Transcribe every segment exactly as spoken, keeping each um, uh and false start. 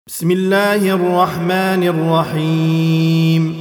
بسم الله الرحمن الرحيم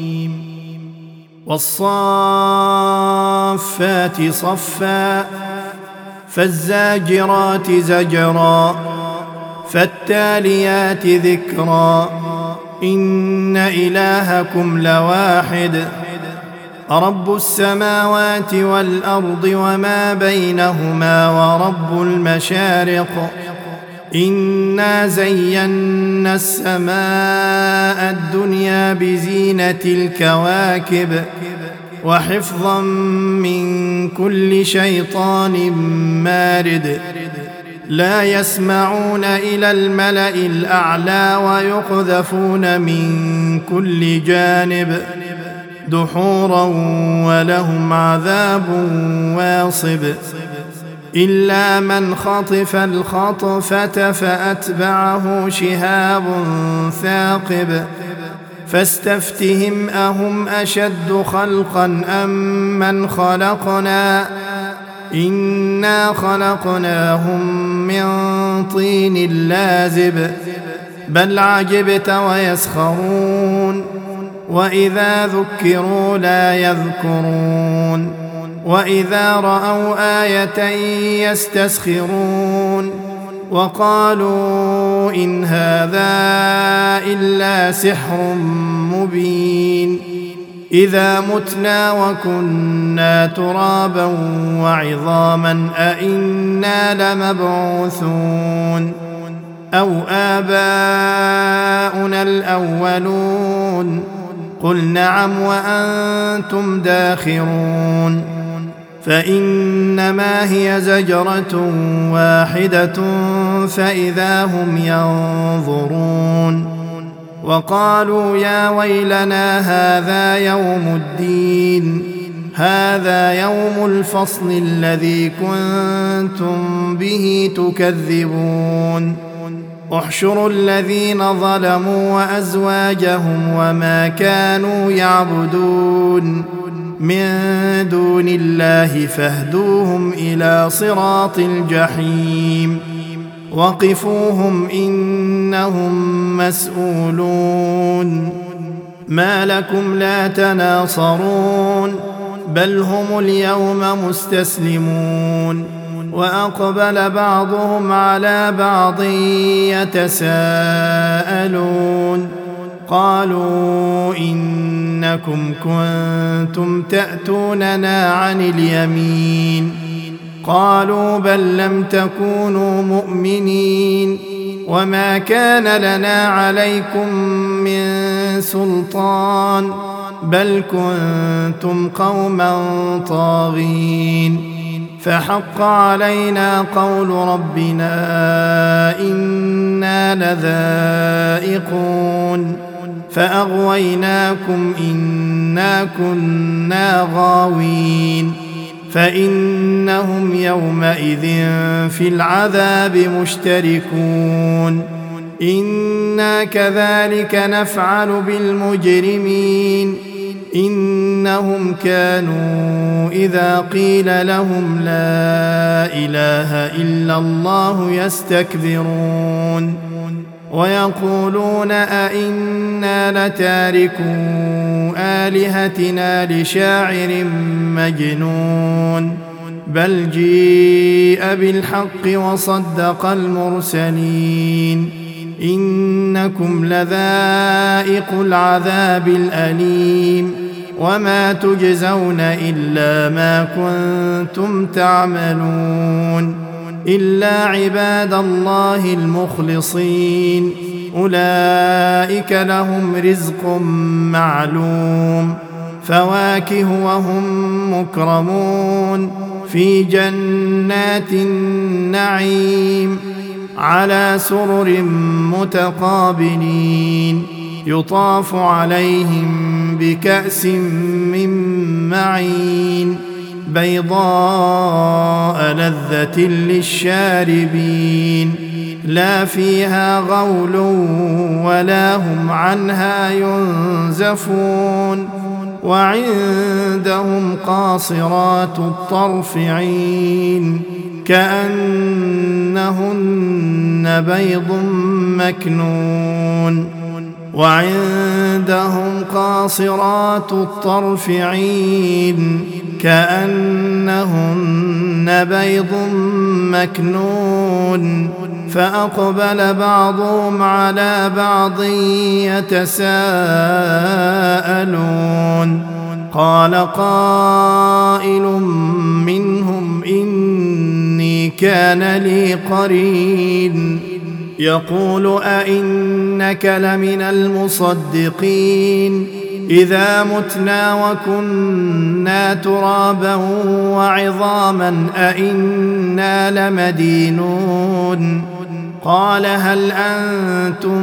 والصافات صفا فالزاجرات زجرا فالتاليات ذكرا إن إلهكم لواحد رب السماوات والأرض وما بينهما ورب المشارق إنا زينا السماء الدنيا بزينة الكواكب وحفظا من كل شيطان مارد لا يسمعون إلى الملأ الأعلى ويقذفون من كل جانب دحورا ولهم عذاب واصب إلا من خطف الخطفة فأتبعه شهاب ثاقب فاستفتهم أهم أشد خلقا أم من خلقنا إنا خلقناهم من طين لازب بل عجبت ويسخرون وإذا ذكروا لا يذكرون وإذا رأوا آية يستسخرون وقالوا إن هذا إلا سحر مبين إذا متنا وكنا ترابا وعظاما أئنا لمبعوثون أو آباؤنا الأولون قل نعم وأنتم داخرون فإنما هي زجرة واحدة فإذا هم ينظرون وقالوا يا ويلنا هذا يوم الدين هذا يوم الفصل الذي كنتم به تكذبون احشروا الذين ظلموا وأزواجهم وما كانوا يعبدون من دون الله فاهدوهم إلى صراط الجحيم وقفوهم إنهم مسؤولون ما لكم لا تناصرون بل هم اليوم مستسلمون وأقبل بعضهم على بعض يتساءلون قالوا إنكم كنتم تأتوننا عن اليمين قالوا بل لم تكونوا مؤمنين وما كان لنا عليكم من سلطان بل كنتم قوما طاغين فحق علينا قول ربنا إنا لذائقون فأغويناكم إنا كنا غاوين فإنهم يومئذ في العذاب مشتركون إنا كذلك نفعل بالمجرمين إنهم كانوا إذا قيل لهم لا إله إلا الله يستكبرون ويقولون أئنا لتاركو آلهتنا لشاعر مجنون بل جيء بالحق وصدق المرسلين إنكم لذائق العذاب الأليم وما تجزون إلا ما كنتم تعملون إلا عباد الله المخلصين أولئك لهم رزق معلوم فواكه وهم مكرمون في جنات النعيم على سرر متقابلين يطاف عليهم بكأس من معين بيضاء لذة للشاربين لا فيها غول ولا هم عنها ينزفون وعندهم قاصرات الطرف عين كأنهن بيض مكنون وعندهم قاصرات الطرف عين كأنهن بيض مكنون فأقبل بعضهم على بعض يتساءلون قال قائل منهم إني كان لي قرين يقول أئنك لمن المصدقين إذا متنا وكنا ترابا وعظاما أئنا لمدينون قال هل أنتم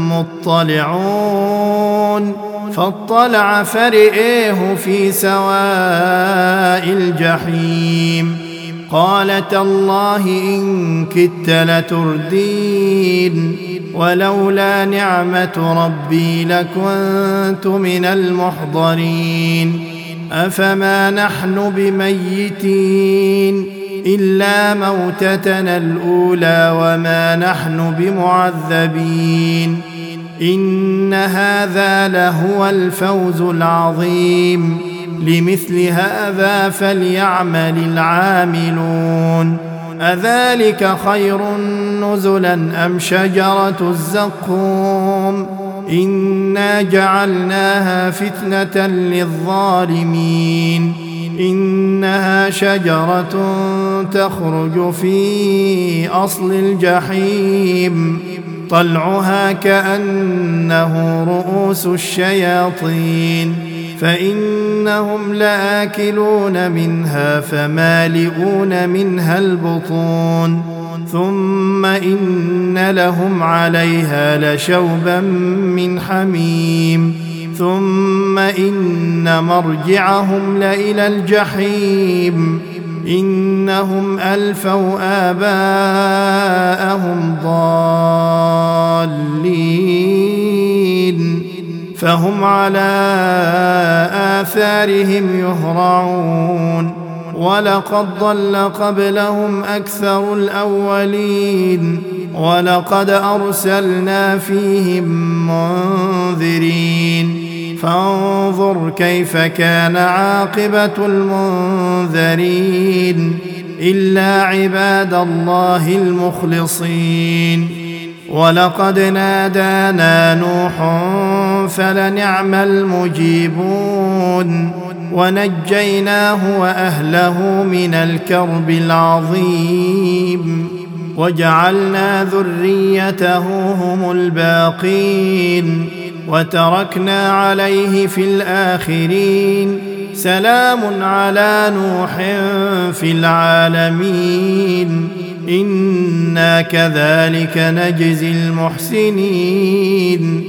مطلعون فاطلع فرئيه في سواء الجحيم قال تالله إن كدت لتردين ولولا نعمة ربي لكنت من المحضرين أفما نحن بميتين إلا موتتنا الأولى وما نحن بمعذبين إن هذا لهو الفوز العظيم لمثل هذا فليعمل العاملون أذلك خير نزلا أم شجرة الزقوم إنا جعلناها فتنة للظالمين إنها شجرة تخرج في أصل الجحيم طلعها كأنه رؤوس الشياطين فإنهم لآكلون منها فمالئون منها البطون ثم إن لهم عليها لشوبا من حميم ثم إن مرجعهم لإلى الجحيم إنهم ألفوا آباءهم ضالين فهم على آثارهم يهرعون ولقد ضل قبلهم أكثر الأولين ولقد أرسلنا فيهم منذرين فانظر كيف كان عاقبة المنذرين إلا عباد الله المخلصين ولقد نادانا نوح فلنعم المجيبون ونجيناه وأهله من الكرب العظيم وجعلنا ذريته هم الباقين وتركنا عليه في الآخرين سلام على نوح في العالمين إنا كذلك نجزي المحسنين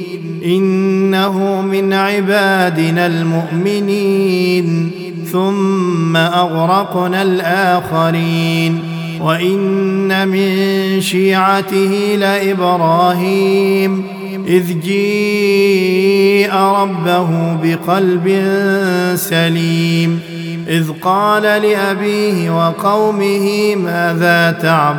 إنه من عبادنا المؤمنين ثم أغرقنا الآخرين وإن من شيعته لإبراهيم إذ جيء ربه بقلب سليم إذ قال لأبيه وقومه ماذا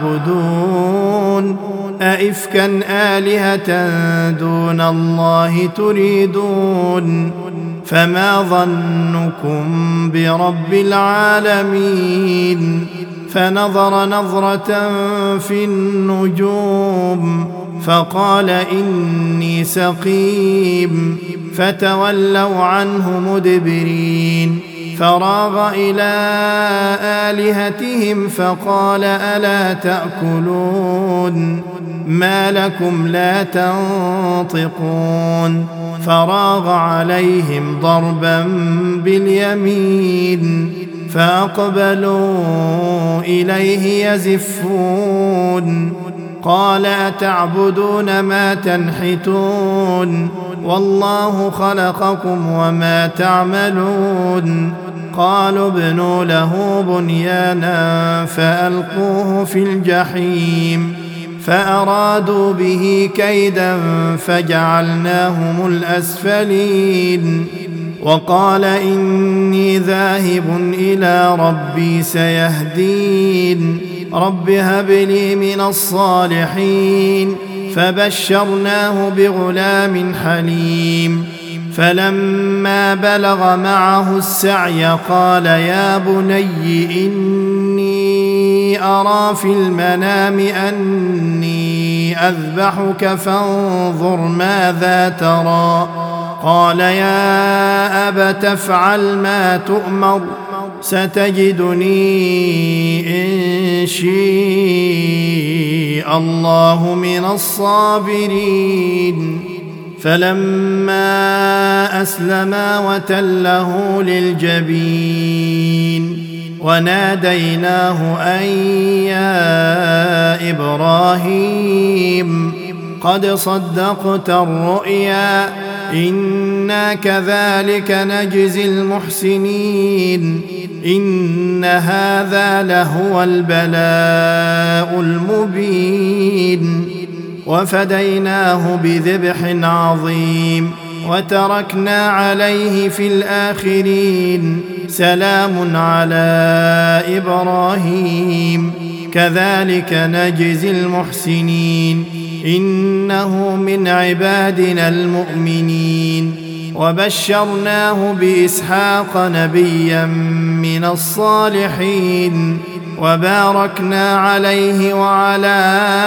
تعبدون أئفكا آلهة دون الله تريدون فما ظنكم برب العالمين فنظر نظرة في النجوم فقال إني سقيم فتولوا عنه مدبرين فراغ إلى آلهتهم فقال ألا تأكلون ما لكم لا تنطقون فراغ عليهم ضربا باليمين فأقبلوا إليه يزفون قال أتعبدون ما تنحتون والله خلقكم وما تعملون قالوا ابنوا له بنيانا فألقوه في الجحيم فأرادوا به كيدا فجعلناهم الأسفلين وقال إني ذاهب إلى ربي سيهدين رب هب لي من الصالحين فبشرناه بغلام حليم فلما بلغ معه السعي قال يا بني إني أرى في المنام أني أذبحك فانظر ماذا ترى قال يا أبت افعل ما تؤمر ستجدني إن شاء الله من الصابرين فلما أسلما وتله للجبين وناديناه أن يا إبراهيم قد صدقت الرؤيا إنا كذلك نجزي المحسنين إن هذا لهو البلاء المبين وفديناه بذبح عظيم وتركنا عليه في الآخرين سلام على إبراهيم كذلك نجزي المحسنين إنه من عبادنا المؤمنين وبشرناه بإسحاق نبيا من الصالحين وباركنا عليه وعلى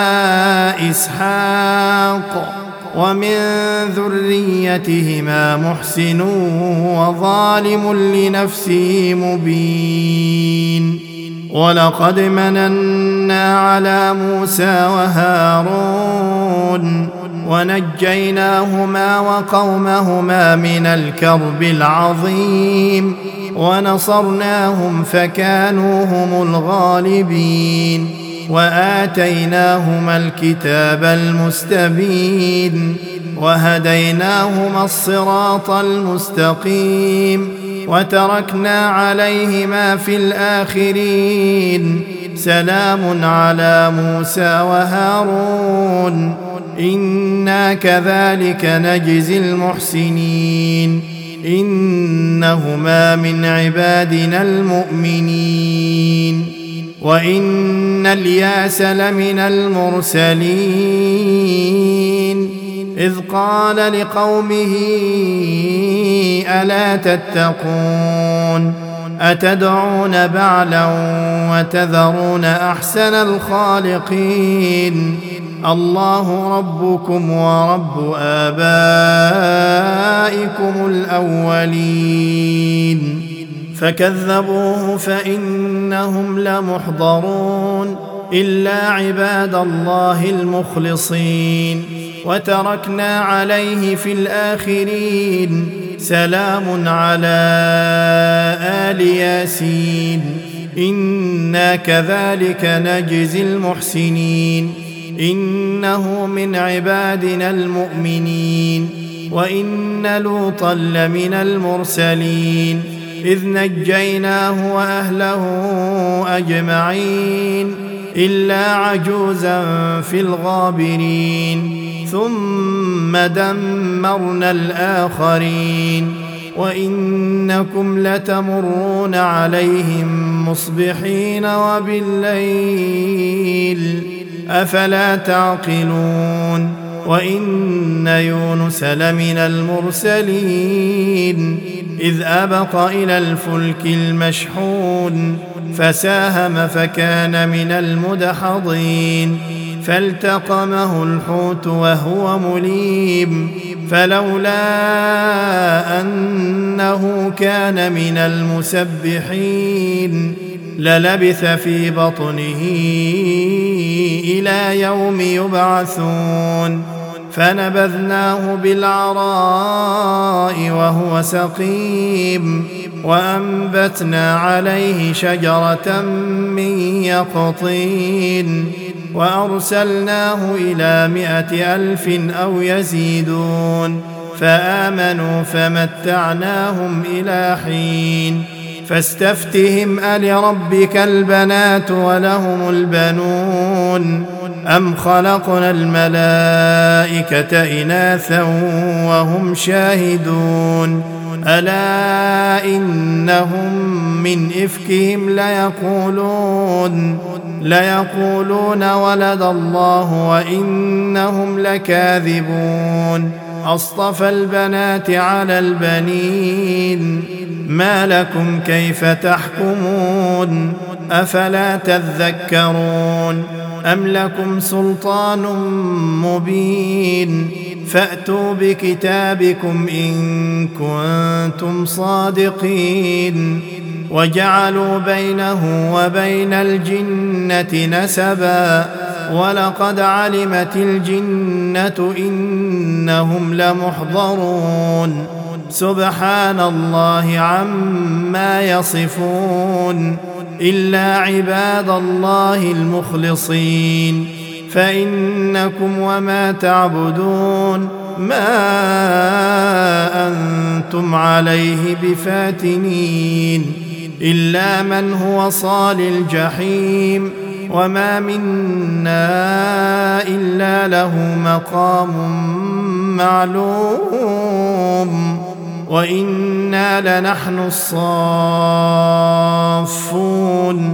إسحاق ومن ذريتهما محسن وظالم لنفسه مبين ولقد مننا على موسى وهارون ونجيناهما وقومهما من الكرب العظيم ونصرناهم فكانوا هم الغالبين وآتيناهما الكتاب المستبين وهديناهما الصراط المستقيم وتركنا عليهما في الآخرين سلام على موسى وهارون إنا كذلك نجزي المحسنين إنهما من عبادنا المؤمنين وإن الياس لمن المرسلين إذ قال لقومه ألا تتقون أتدعون بعلا وتذرون أحسن الخالقين الله ربكم ورب آبائكم الأولين فكذبوه فإنهم لمحضرون إلا عباد الله المخلصين وتركنا عليه في الآخرين سلام على آل ياسين إنا كذلك نجزي المحسنين إنه من عبادنا المؤمنين وإن لوطا لمن المرسلين إذ نجيناه وأهله أجمعين إلا عجوزا في الغابرين ثم دمرنا الآخرين وإنكم لتمرون عليهم مصبحين وبالليل أفلا تعقلون وإن يونس لمن المرسلين إذ أبق إلى الفلك المشحون فساهم فكان من المدحضين فالتقمه الحوت وهو مليم فلولا أنه كان من المسبحين للبث في بطنه إلى يوم يبعثون فنبذناه بالعراء وهو سقيم وأنبتنا عليه شجرة من يقطين وأرسلناه إلى مائة ألف أو يزيدون فآمنوا فمتعناهم إلى حين فاستفتهم ألربك البنات ولهم البنون أم خلقنا الملائكة إناثا وهم شاهدون ألا إنهم من إفكهم ليقولون ليقولون ولد الله وإنهم لكاذبون أصطفى البنات على البنين ما لكم كيف تحكمون أفلا تذكرون أم لكم سلطان مبين فأتوا بكتابكم إن كنتم صادقين وجعلوا بينه وبين الجنة نسبا ولقد علمت الجنة إنهم لمحضرون سبحان الله عما يصفون إلا عباد الله المخلصين فإنكم وما تعبدون ما أنتم عليه بفاتنين إلا من هو صال الجحيم وما منا إلا له مقام معلوم وإنا لنحن الصافون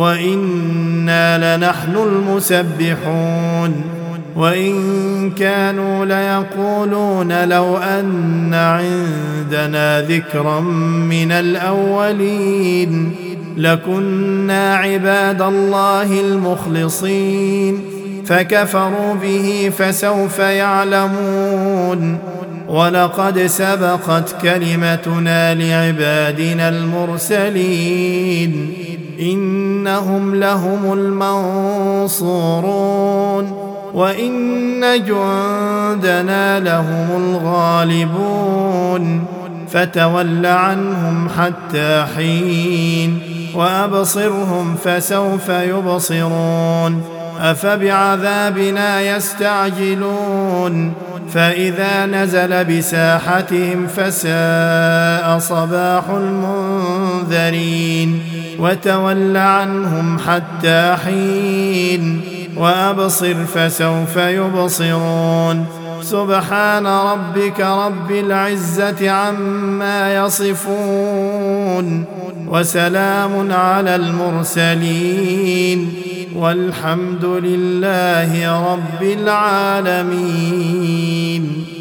وإنا لنحن المسبحون وإن كانوا ليقولون لو أن عندنا ذكرا من الأولين لكنا عباد الله المخلصين فكفروا به فسوف يعلمون ولقد سبقت كلمتنا لعبادنا المرسلين إنهم لهم المنصورون وإن جندنا لهم الغالبون فتول عنهم حتى حين وأبصرهم فسوف يبصرون أفبعذابنا يستعجلون فإذا نزل بساحتهم فساء صباح المنذرين وتول عنهم حتى حين وأبصر فسوف يبصرون سبحان ربك رب العزة عما يصفون وسلام على المرسلين والحمد لله رب العالمين.